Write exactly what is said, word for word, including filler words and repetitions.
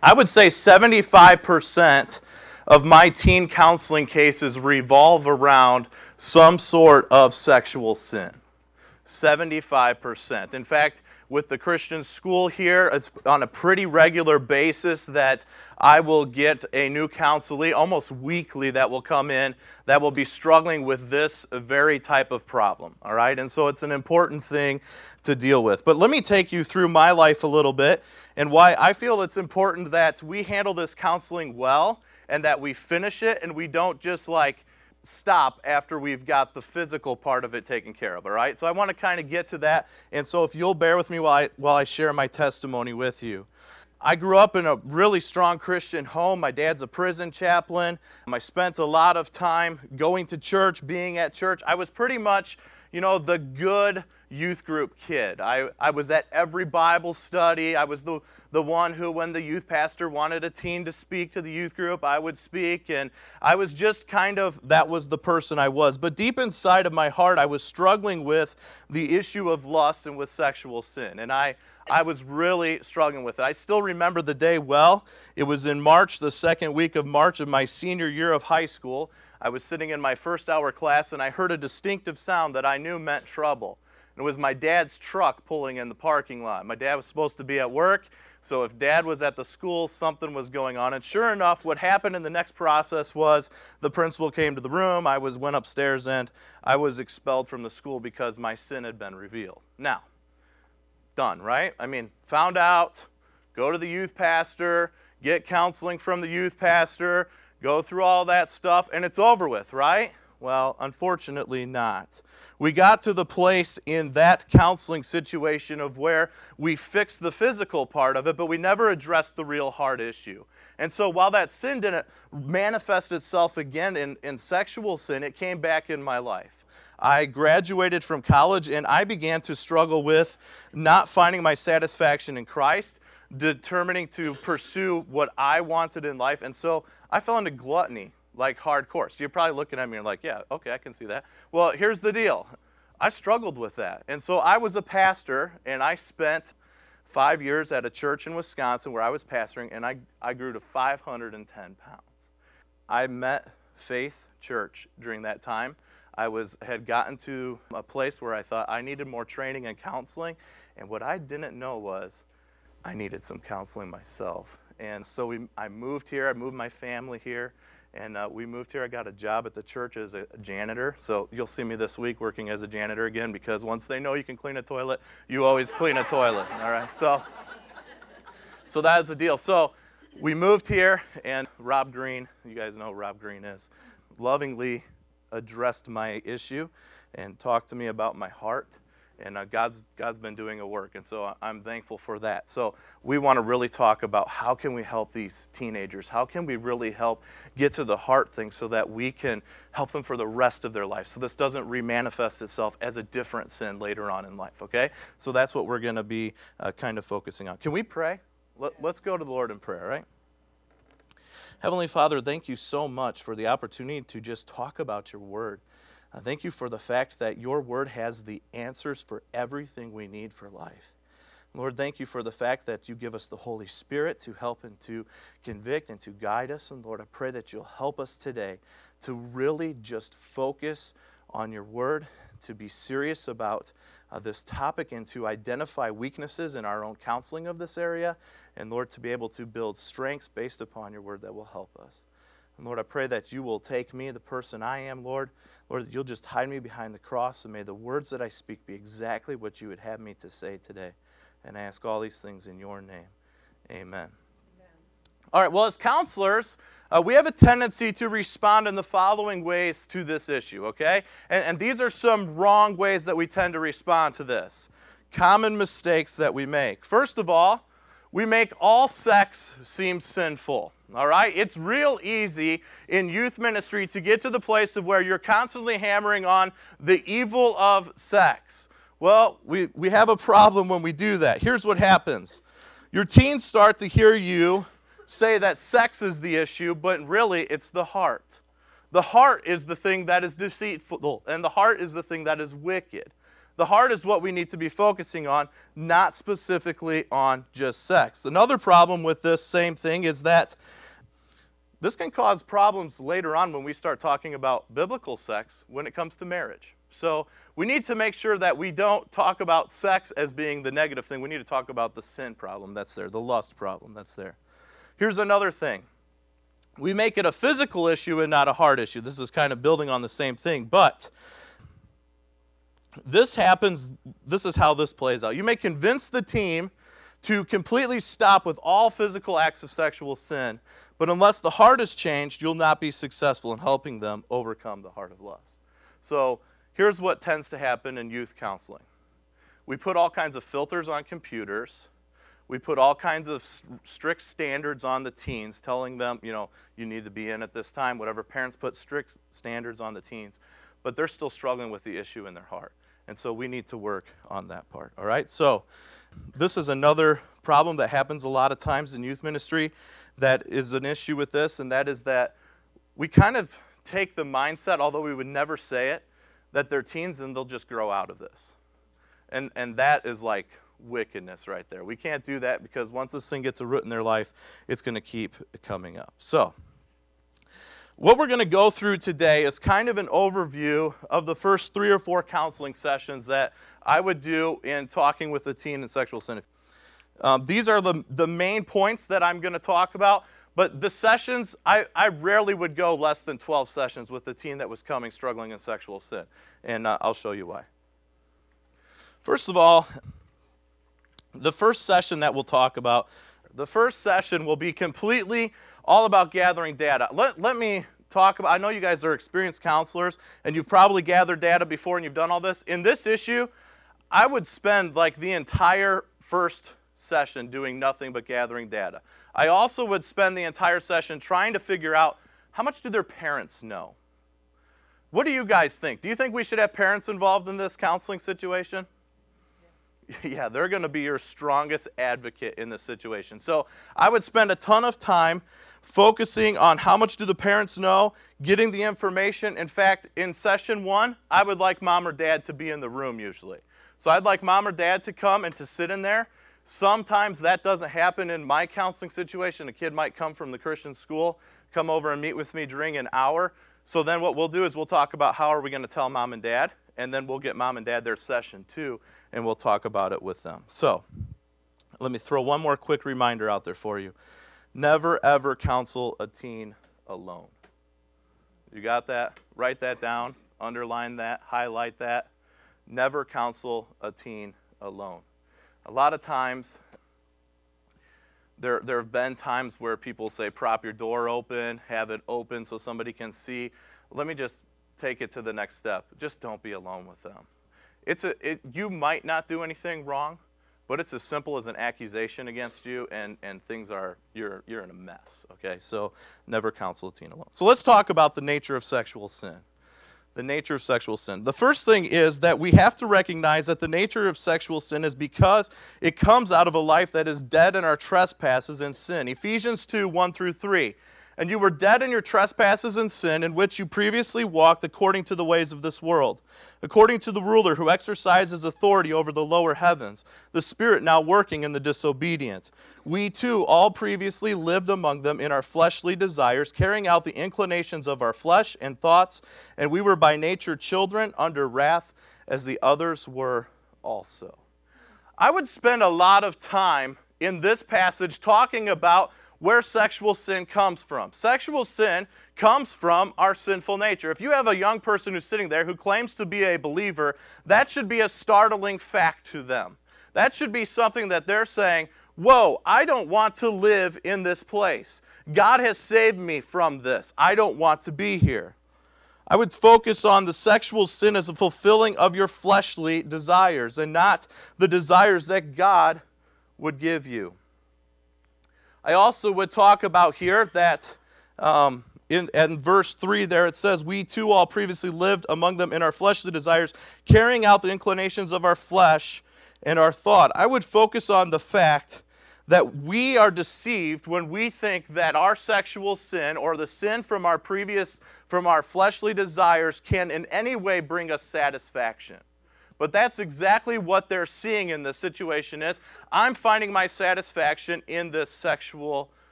I would say seventy-five percent of my teen counseling cases revolve around some sort of sexual sin. seventy-five percent. In fact, with the Christian school here, it's on a pretty regular basis that I will get a new counselee, almost weekly, that will come in that will be struggling with this very type of problem, all right? And so it's an important thing to deal with. But let me take you through my life a little bit and why I feel it's important that we handle this counseling well and that we finish it and we don't just like stop after we've got the physical part of it taken care of, all right? So I want to kind of get to that, and so if you'll bear with me while I, while I share my testimony with you. I grew up in a really strong Christian home. My dad's a prison chaplain. I spent a lot of time going to church, being at church. I was pretty much, you know, the good youth group kid. I, I was at every Bible study. I was the, the one who, when the youth pastor wanted a teen to speak to the youth group, I would speak. And I was just kind of, that was the person I was. But deep inside of my heart, I was struggling with the issue of lust and with sexual sin. And I, I was really struggling with it. I still remember the day well. It was in March, the second week of March of my senior year of high school. I was sitting in my first hour class, and I heard a distinctive sound that I knew meant trouble. It was my dad's truck pulling in the parking lot. My dad was supposed to be at work, so if Dad was at the school, something was going on. And sure enough, what happened in the next process was the principal came to the room, I was went upstairs, and I was expelled from the school because my sin had been revealed. Now, done, right? I mean, found out, go to the youth pastor, get counseling from the youth pastor, go through all that stuff, and it's over with, right? Well, unfortunately not. We got to the place in that counseling situation of where we fixed the physical part of it, but we never addressed the real heart issue. And so while that sin didn't manifest itself again in, in sexual sin, it came back in my life. I graduated from college and I began to struggle with not finding my satisfaction in Christ, determining to pursue what I wanted in life, and so I fell into gluttony. Like hardcore. So you're probably looking at me and like, yeah, okay, I can see that. Well, here's the deal. I struggled with that. And so I was a pastor, and I spent five years at a church in Wisconsin where I was pastoring, and I, I grew to five hundred ten pounds. I met Faith Church during that time. I was had gotten to a place where I thought I needed more training and counseling, and what I didn't know was I needed some counseling myself. And so we, I moved here. I moved my family here. And uh, we moved here. I got a job at the church as a janitor. So you'll see me this week working as a janitor again, because once they know you can clean a toilet, you always clean a toilet. All right. So, so that is the deal. So we moved here, and Rob Green, you guys know who Rob Green is, lovingly addressed my issue and talked to me about my heart. And uh, God's God's been doing a work, and so I'm thankful for that. So we want to really talk about how can we help these teenagers? How can we really help get to the heart thing so that we can help them for the rest of their life, so this doesn't remanifest itself as a different sin later on in life, okay? So that's what we're going to be uh, kind of focusing on. Can we pray? Let, let's go to the Lord in prayer, right? Heavenly Father, thank you so much for the opportunity to just talk about your word. Uh, thank you for the fact that your word has the answers for everything we need for life. Lord, thank you for the fact that you give us the Holy Spirit to help and to convict and to guide us. And Lord, I pray that you'll help us today to really just focus on your word, to be serious about uh, this topic, and to identify weaknesses in our own counseling of this area. And Lord, to be able to build strengths based upon your word that will help us. And Lord, I pray that you will take me, the person I am, Lord. Lord, that you'll just hide me behind the cross, and may the words that I speak be exactly what you would have me to say today. And I ask all these things in your name. Amen. Amen. All right, well, as counselors, uh, we have a tendency to respond in the following ways to this issue, okay? And, and these are some wrong ways that we tend to respond to this. Common mistakes that we make. First of all, we make all sex seem sinful. All right? It's real easy in youth ministry to get to the place of where you're constantly hammering on the evil of sex. Well, we, we have a problem when we do that. Here's what happens. Your teens start to hear you say that sex is the issue, but really it's the heart. The heart is the thing that is deceitful, and the heart is the thing that is wicked. The heart is what we need to be focusing on, not specifically on just sex. Another problem with this same thing is that this can cause problems later on when we start talking about biblical sex when it comes to marriage. So we need to make sure that we don't talk about sex as being the negative thing. We need to talk about the sin problem that's there, the lust problem that's there. Here's another thing. We make it a physical issue and not a heart issue. This is kind of building on the same thing, but this happens, this is how this plays out. You may convince the team to completely stop with all physical acts of sexual sin, but unless the heart is changed, you'll not be successful in helping them overcome the heart of lust. So here's what tends to happen in youth counseling. We put all kinds of filters on computers. We put all kinds of strict standards on the teens, telling them, you know, you need to be in at this time. Whatever, parents put strict standards on the teens, but they're still struggling with the issue in their heart. And so we need to work on that part, all right? So this is another problem that happens a lot of times in youth ministry that is an issue with this, and that is that we kind of take the mindset, although we would never say it, that they're teens and they'll just grow out of this. And, and that is like wickedness right there. We can't do that because once this thing gets a root in their life, it's going to keep coming up. So what we're going to go through today is kind of an overview of the first three or four counseling sessions that I would do in talking with a teen in sexual sin. Um, these are the, the main points that I'm going to talk about, but the sessions, I, I rarely would go less than twelve sessions with a teen that was coming struggling in sexual sin, and uh, I'll show you why. First of all, the first session that we'll talk about, the first session will be completely all about gathering data. Let, let me talk about, I know you guys are experienced counselors, and you've probably gathered data before and you've done all this. In this issue, I would spend like the entire first session doing nothing but gathering data. I also would spend the entire session trying to figure out how much do their parents know? What do you guys think? Do you think we should have parents involved in this counseling situation? Yeah, they're going to be your strongest advocate in this situation. So I would spend a ton of time focusing on how much do the parents know, getting the information. In fact, in session one, I would like mom or dad to be in the room usually. So I'd like mom or dad to come and to sit in there. Sometimes that doesn't happen in my counseling situation. A kid might come from the Christian school, come over and meet with me during an hour. So then what we'll do is we'll talk about how are we going to tell mom and dad, and then we'll get mom and dad their session too, and we'll talk about it with them. So let me throw one more quick reminder out there for you. Never, ever counsel a teen alone. You got that? Write that down, underline that, highlight that. Never counsel a teen alone. A lot of times, there, there have been times where people say, prop your door open, have it open so somebody can see. Let me just take it to the next step. Just don't be alone with them. It's a, it, you might not do anything wrong, but it's as simple as an accusation against you, and, and things are, you're, you're in a mess, okay? So never counsel a teen alone. So let's talk about the nature of sexual sin. The nature of sexual sin. The first thing is that we have to recognize that the nature of sexual sin is because it comes out of a life that is dead in our trespasses and sin. Ephesians two, one through three. And you were dead in your trespasses and sin, in which you previously walked according to the ways of this world, according to the ruler who exercises authority over the lower heavens, the spirit now working in the disobedient. We too all previously lived among them in our fleshly desires, carrying out the inclinations of our flesh and thoughts, and we were by nature children under wrath, as the others were also. I would spend a lot of time in this passage talking about where sexual sin comes from. Sexual sin comes from our sinful nature. If you have a young person who's sitting there who claims to be a believer, that should be a startling fact to them. That should be something that they're saying, whoa, I don't want to live in this place. God has saved me from this. I don't want to be here. I would focus on the sexual sin as a fulfilling of your fleshly desires and not the desires that God would give you. I also would talk about here that um, in, in verse three there it says, we too all previously lived among them in our fleshly desires, carrying out the inclinations of our flesh and our thought. I would focus on the fact that we are deceived when we think that our sexual sin or the sin from our previous, from our fleshly desires can in any way bring us satisfaction. But that's exactly what they're seeing in this situation is, I'm finding my satisfaction in this sexual